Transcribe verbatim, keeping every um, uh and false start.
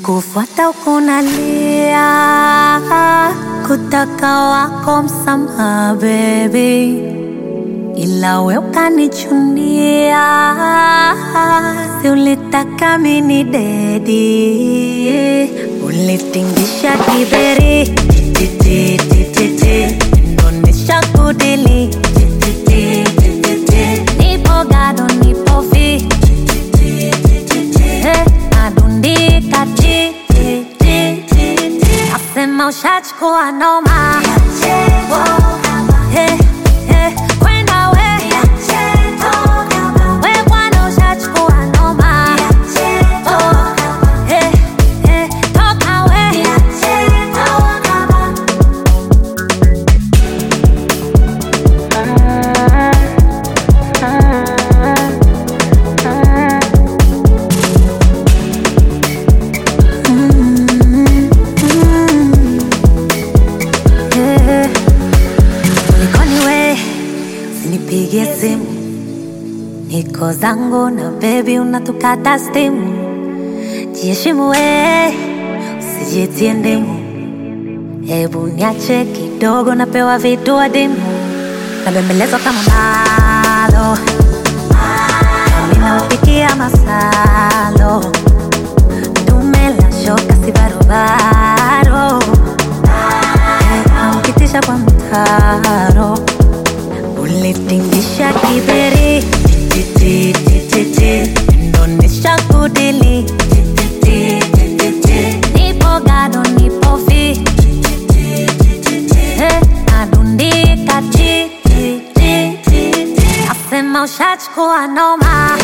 Kufuata ukunalia, kutaka wako msamaha baby, ila we ukanichunia, si ulitaka mini dedi, ulitingisha kiberi, titi titi titi, ndonesha kudili, titi titi titi, nipo gado nipo fi, hey, nadundika ti ti ti ti, nasema ushachukua noma, hey, hey, kwenda we, we bwana ushachukua noma, oh, hey, hey, toka we, nipigie simu, niko zangu na baby unatukata stimu. Jiheshimu we, usijitie ndimu, hebu niache kidogo napewa vitu adimu. Nabembelezwa kama malo, nami naupikia masalo, dume la shoka si barobaro, naukitisha kwa mtaro. Ulitingisha kiberi, titi titi titi, ndonesha kudili, titi titi titi, nipo gado nipo fi, hey, nadundika ti ti ti ti, nasema ushachukua noma.